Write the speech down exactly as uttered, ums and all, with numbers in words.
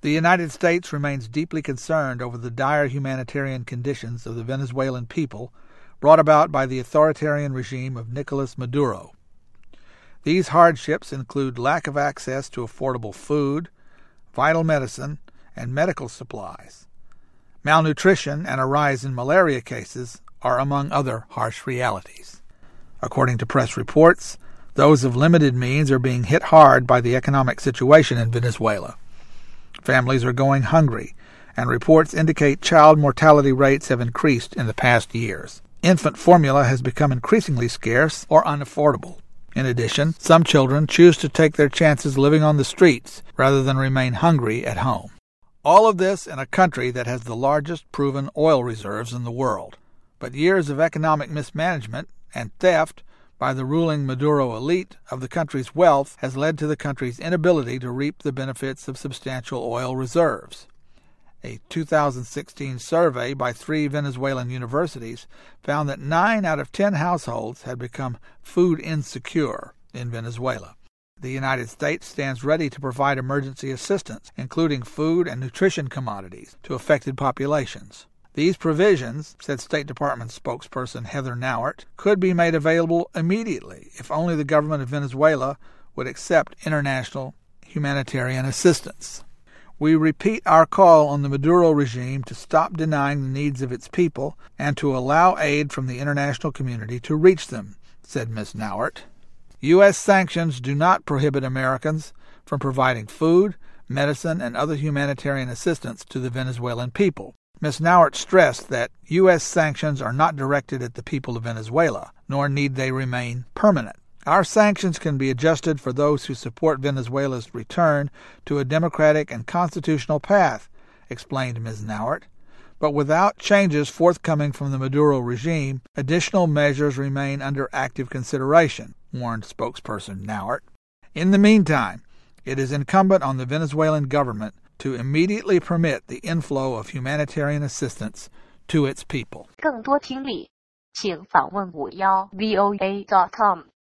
The United States remains deeply concerned over the dire humanitarian conditions of the Venezuelan people brought about by the authoritarian regime of Nicolas Maduro. These hardships include lack of access to affordable food, vital medicine, and medical supplies. Malnutrition and a rise in malaria cases are among other harsh realities. According to press reports, those of limited means are being hit hard by the economic situation in Venezuela. Families are going hungry, and reports indicate child mortality rates have increased in the past years. Infant formula has become increasingly scarce or unaffordable. In addition, some children choose to take their chances living on the streets rather than remain hungry at home. All of this in a country that has the largest proven oil reserves in the world. But years of economic mismanagement and theft by the ruling Maduro elite of the country's wealth has led to the country's inability to reap the benefits of substantial oil reserves. A two thousand sixteen survey by three Venezuelan universities found that nine out of ten households had become food insecure in Venezuela. The United States stands ready to provide emergency assistance, including food and nutrition commodities, to affected populations. These provisions, said State Department spokesperson Heather Nauert, could be made available immediately if only the government of Venezuela would accept international humanitarian assistance. We repeat our call on the Maduro regime to stop denying the needs of its people and to allow aid from the international community to reach them, said Miz Nauert. U S sanctions do not prohibit Americans from providing food, medicine, and other humanitarian assistance to the Venezuelan people. Miz Nauert stressed that U S sanctions are not directed at the people of Venezuela, nor need they remain permanent. Our sanctions can be adjusted for those who support Venezuela's return to a democratic and constitutional path, explained Miz Nauert. But without changes forthcoming from the Maduro regime, additional measures remain under active consideration, warned spokesperson Nauert. In the meantime, it is incumbent on the Venezuelan government to immediately permit the inflow of humanitarian assistance to its people. 更多听力，请访问五幺 V O A dot com。